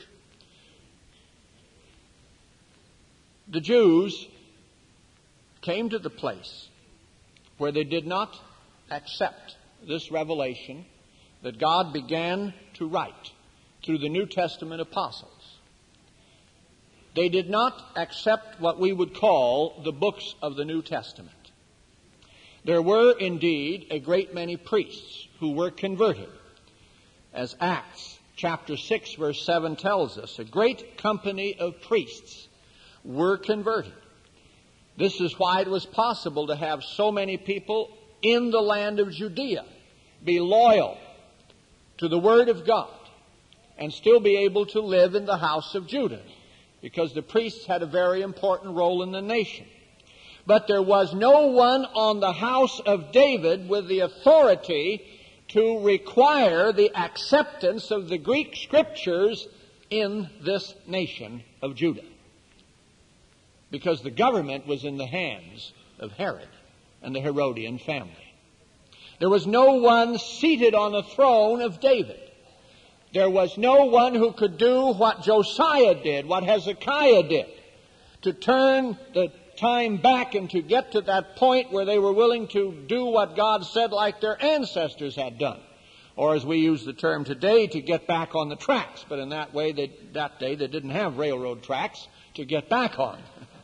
The Jews came to the place where they did not accept this revelation that God began to write through the New Testament apostles. They did not accept what we would call the books of the New Testament. There were indeed a great many priests who were converted. As Acts chapter six verse seven tells us, a great company of priests were converted. This is why it was possible to have so many people in the land of Judea be loyal to the Word of God and still be able to live in the house of Judah, because the priests had a very important role in the nation. But there was no one on the house of David with the authority to require the acceptance of the Greek Scriptures in this nation of Judah, because the government was in the hands of Herod and the Herodian family. There was no one seated on the throne of David. There was no one who could do what Josiah did, what Hezekiah did, to turn the time back and to get to that point where they were willing to do what God said like their ancestors had done. Or as we use the term today, to get back on the tracks. But in that way, they, that day, they didn't have railroad tracks to get back on.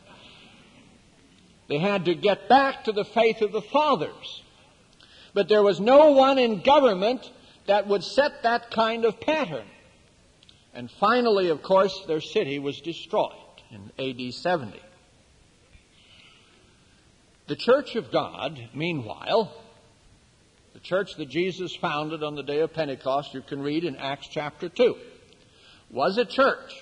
They had to get back to the faith of the fathers. But there was no one in government that would set that kind of pattern. And finally, of course, their city was destroyed in A D seventy. The Church of God, meanwhile, the church that Jesus founded on the day of Pentecost, you can read in Acts chapter two, was a church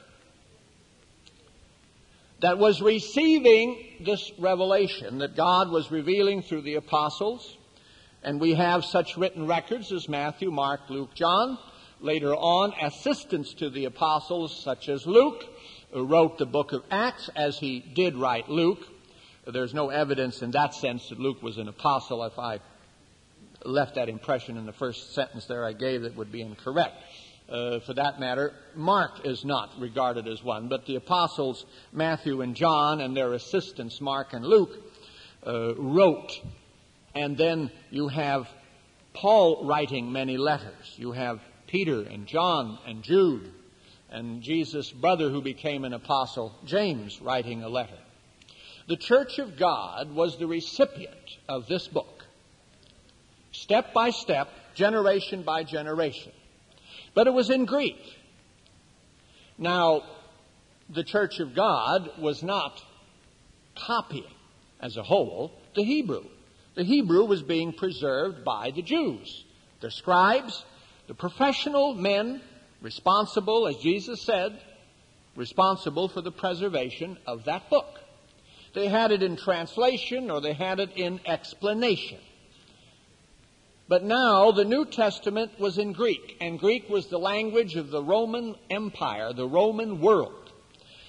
that was receiving this revelation that God was revealing through the apostles. And we have such written records as Matthew, Mark, Luke, John. Later on, assistants to the apostles such as Luke, who wrote the book of Acts as he did write Luke. There's no evidence in that sense that Luke was an apostle. If I left that impression in the first sentence there I gave, that would be incorrect. Uh, for that matter, Mark is not regarded as one. But the apostles, Matthew and John, and their assistants, Mark and Luke, uh, wrote. And then you have Paul writing many letters. You have Peter and John and Jude, and Jesus' brother who became an apostle, James, writing a letter. The Church of God was the recipient of this book, step by step, generation by generation. But it was in Greek. Now, the Church of God was not copying, as a whole, the Hebrew. The Hebrew was being preserved by the Jews, the scribes, the professional men responsible, as Jesus said, responsible for the preservation of that book. They had it in translation or they had it in explanation. But now the New Testament was in Greek, and Greek was the language of the Roman Empire, the Roman world.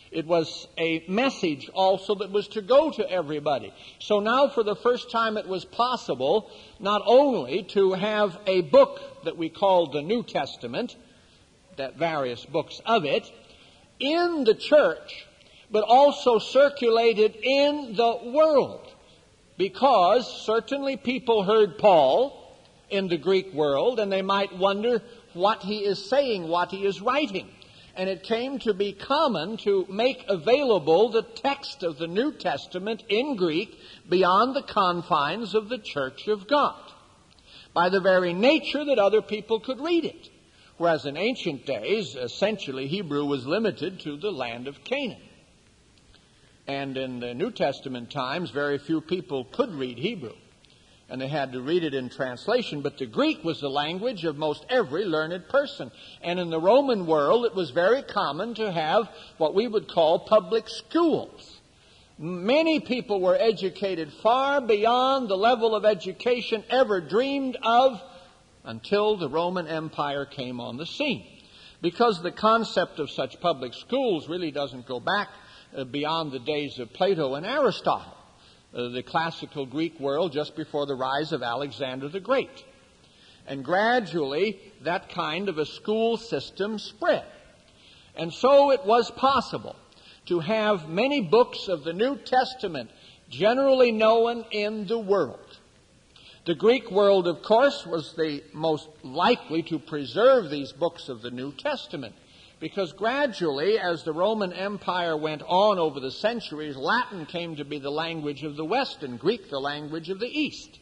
It was a message also that was to go to everybody. So now for the first time it was possible not only to have a book that we called the New Testament, that various books of it, in the church, but also circulated in the world. Because certainly people heard Paul in the Greek world, and they might wonder what he is saying, what he is writing. And it came to be common to make available the text of the New Testament in Greek beyond the confines of the Church of God, by the very nature that other people could read it. Whereas in ancient days, essentially Hebrew was limited to the land of Canaan. And in the New Testament times, very few people could read Hebrew, and they had to read it in translation. But the Greek was the language of most every learned person. And in the Roman world, it was very common to have what we would call public schools. Many people were educated far beyond the level of education ever dreamed of until the Roman Empire came on the scene. Because the concept of such public schools really doesn't go back uh, beyond the days of Plato and Aristotle. Uh, the classical Greek world just before the rise of Alexander the Great. And gradually, that kind of a school system spread. And so it was possible to have many books of the New Testament generally known in the world. The Greek world, of course, was the most likely to preserve these books of the New Testament, because gradually, as the Roman Empire went on over the centuries, Latin came to be the language of the West and Greek the language of the East.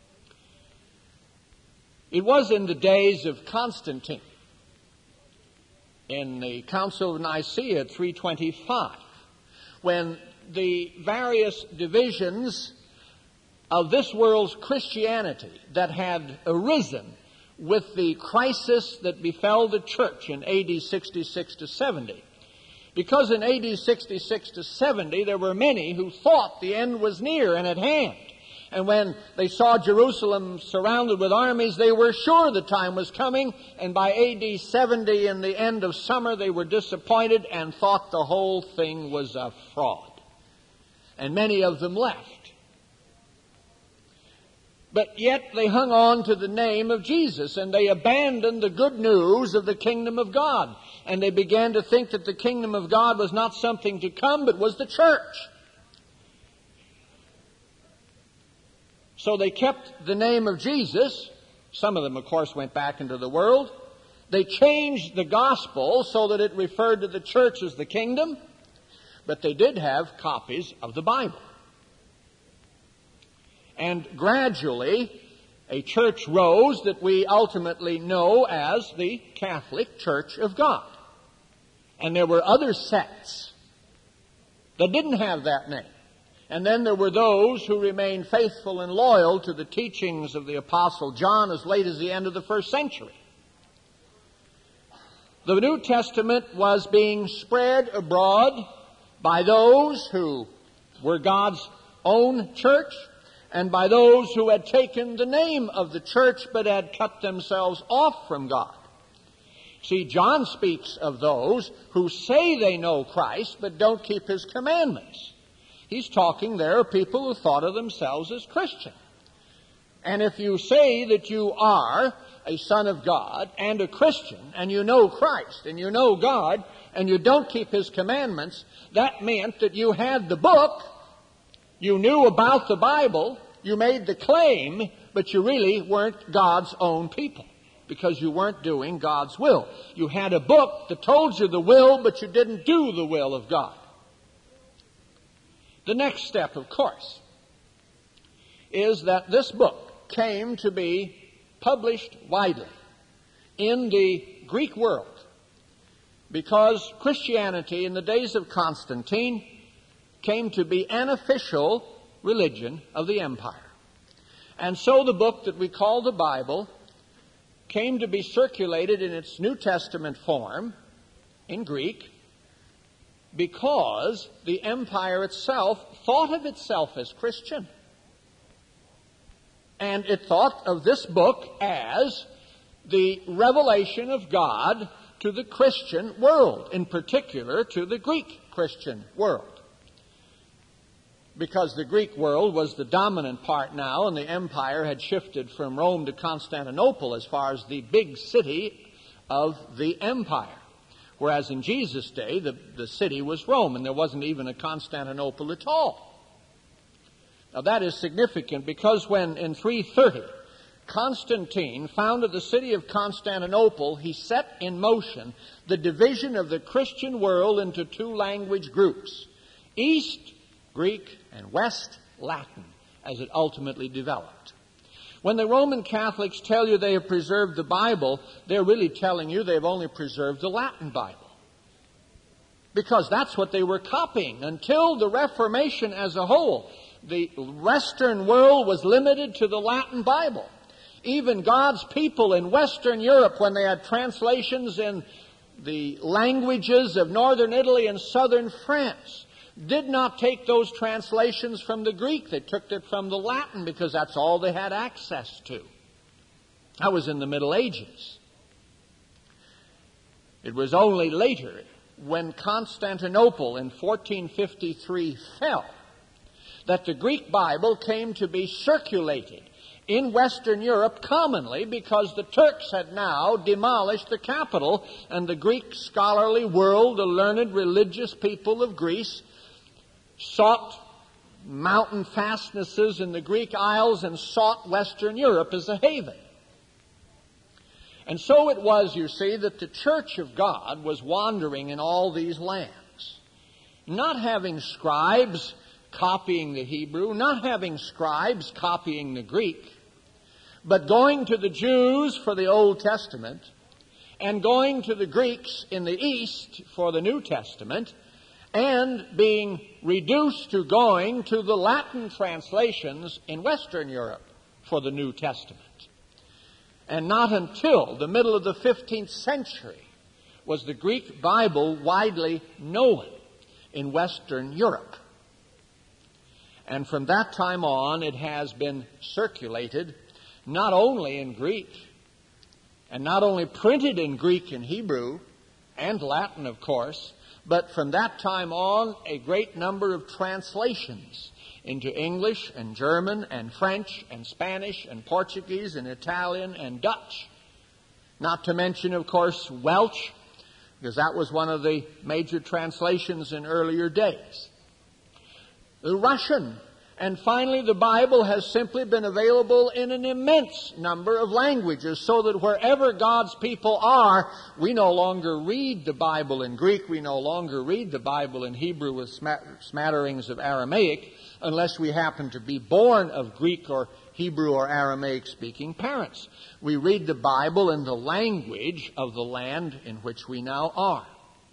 It was in the days of Constantine, in the Council of Nicaea at three twenty-five, when the various divisions of this world's Christianity that had arisen with the crisis that befell the church in A D sixty-six to seventy. Because in A D sixty-six to seventy, there were many who thought the end was near and at hand. And when they saw Jerusalem surrounded with armies, they were sure the time was coming. And by A D seventy, in the end of summer, they were disappointed and thought the whole thing was a fraud. And many of them left. But yet they hung on to the name of Jesus, and they abandoned the good news of the kingdom of God. And they began to think that the kingdom of God was not something to come, but was the church. So they kept the name of Jesus. Some of them, of course, went back into the world. They changed the gospel so that it referred to the church as the kingdom, but they did have copies of the Bible. And gradually, a church rose that we ultimately know as the Catholic Church of God. And there were other sects that didn't have that name. And then there were those who remained faithful and loyal to the teachings of the Apostle John as late as the end of the first century. The New Testament was being spread abroad by those who were God's own church, and by those who had taken the name of the church but had cut themselves off from God. See, John speaks of those who say they know Christ but don't keep His commandments. He's talking there of people who thought of themselves as Christian. And if you say that you are a son of God and a Christian, and you know Christ and you know God, and you don't keep His commandments, that meant that you had the book, you knew about the Bible, you made the claim, but you really weren't God's own people, because you weren't doing God's will. You had a book that told you the will, but you didn't do the will of God. The next step, of course, is that this book came to be published widely in the Greek world, because Christianity in the days of Constantine came to be an official religion of the empire. And so the book that we call the Bible came to be circulated in its New Testament form in Greek, because the empire itself thought of itself as Christian. And it thought of this book as the revelation of God to the Christian world, in particular to the Greek Christian world. Because the Greek world was the dominant part now, and the empire had shifted from Rome to Constantinople as far as the big city of the empire. Whereas in Jesus' day, the, the city was Rome, and there wasn't even a Constantinople at all. Now that is significant because when in three thirty, Constantine founded the city of Constantinople, he set in motion the division of the Christian world into two language groups, East Greek and West Latin, as it ultimately developed. When the Roman Catholics tell you they have preserved the Bible, they're really telling you they've only preserved the Latin Bible. Because that's what they were copying. Until the Reformation as a whole, the Western world was limited to the Latin Bible. Even God's people in Western Europe, when they had translations in the languages of northern Italy and southern France, did not take those translations from the Greek. They took it from the Latin because that's all they had access to. That was in the Middle Ages. It was only later, when Constantinople in fourteen fifty-three fell, that the Greek Bible came to be circulated in Western Europe commonly because the Turks had now demolished the capital, and the Greek scholarly world, the learned religious people of Greece, sought mountain fastnesses in the Greek Isles and sought Western Europe as a haven. And so it was, you see, that the Church of God was wandering in all these lands, not having scribes copying the Hebrew, not having scribes copying the Greek, but going to the Jews for the Old Testament and going to the Greeks in the East for the New Testament, and being reduced to going to the Latin translations in Western Europe for the New Testament. And not until the middle of the fifteenth century was the Greek Bible widely known in Western Europe. And from that time on, it has been circulated not only in Greek, and not only printed in Greek and Hebrew, and Latin, of course, but from that time on, a great number of translations into English and German and French and Spanish and Portuguese and Italian and Dutch. Not to mention, of course, Welsh, because that was one of the major translations in earlier days. The Russian. And finally, the Bible has simply been available in an immense number of languages, so that wherever God's people are, we no longer read the Bible in Greek, we no longer read the Bible in Hebrew with smatterings of Aramaic, unless we happen to be born of Greek or Hebrew or Aramaic-speaking parents. We read the Bible in the language of the land in which we now are.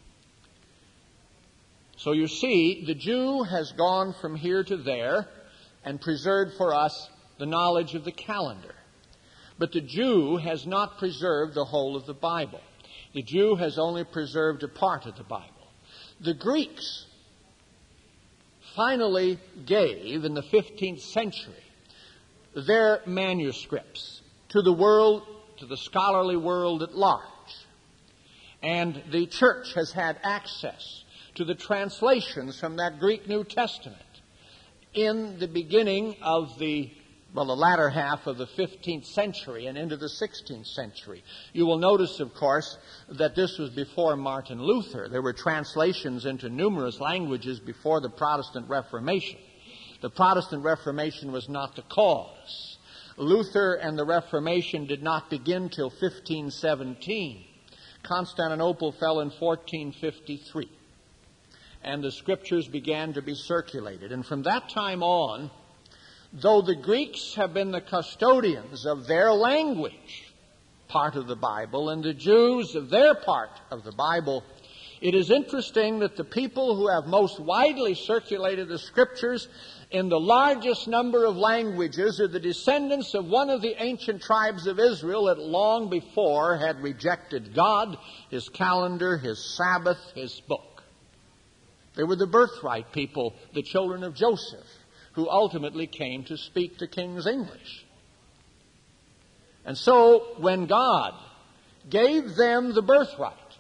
So you see, the Jew has gone from here to there and preserved for us the knowledge of the calendar. But the Jew has not preserved the whole of the Bible. The Jew has only preserved a part of the Bible. The Greeks finally gave, in the fifteenth century, their manuscripts to the world, to the scholarly world at large. And the church has had access to the translations from that Greek New Testament in the beginning of the, well, the latter half of the fifteenth century and into the sixteenth century. You will notice, of course, that this was before Martin Luther. There were translations into numerous languages before the Protestant Reformation. The Protestant Reformation was not the cause. Luther and the Reformation did not begin till fifteen seventeen. Constantinople fell in fourteen fifty-three. And the Scriptures began to be circulated. And from that time on, though the Greeks have been the custodians of their language, part of the Bible, and the Jews of their part of the Bible, it is interesting that the people who have most widely circulated the Scriptures in the largest number of languages are the descendants of one of the ancient tribes of Israel that long before had rejected God, His calendar, His Sabbath, His book. They were the birthright people, the children of Joseph, who ultimately came to speak the king's English. And so, when God gave them the birthright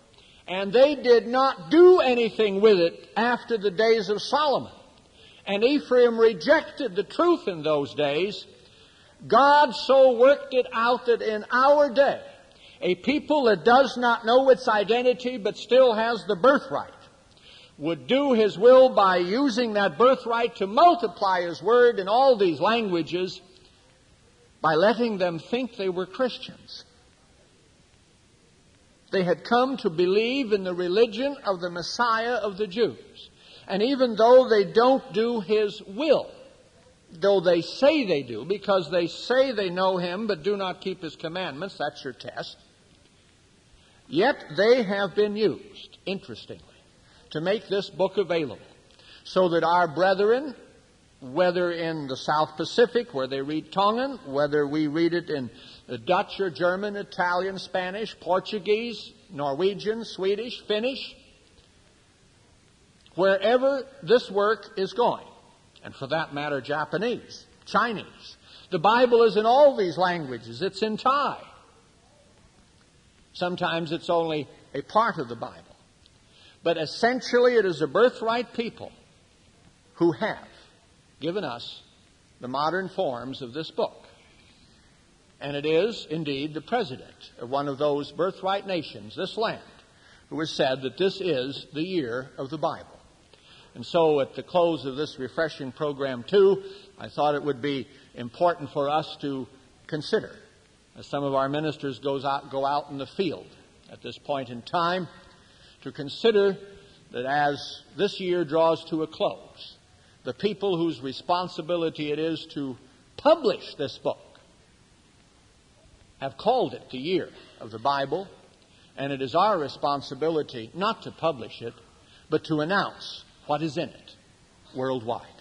And they did not do anything with it after the days of Solomon. And Ephraim rejected the truth in those days. God so worked it out that in our day, a people that does not know its identity but still has the birthright would do His will by using that birthright to multiply His word in all these languages by letting them think they were Christians. They had come to believe in the religion of the Messiah of the Jews. And even though they don't do His will, though they say they do, because they say they know Him but do not keep His commandments, that's your test, yet they have been used, interestingly, to make this book available so that our brethren, whether in the South Pacific where they read Tongan, whether we read it in Dutch or German, Italian, Spanish, Portuguese, Norwegian, Swedish, Finnish, wherever this work is going, and for that matter, Japanese, Chinese. The Bible is in all these languages. It's in Thai. Sometimes it's only a part of the Bible. But essentially it is a birthright people who have given us the modern forms of this book. And it is, indeed, the president of one of those birthright nations, this land, who has said that this is the year of the Bible. And so at the close of this refreshing program, too, I thought it would be important for us to consider, as some of our ministers goes out, go out in the field at this point in time, to consider that as this year draws to a close, the people whose responsibility it is to publish this book have called it the year of the Bible, and it is our responsibility not to publish it, but to announce what is in it worldwide.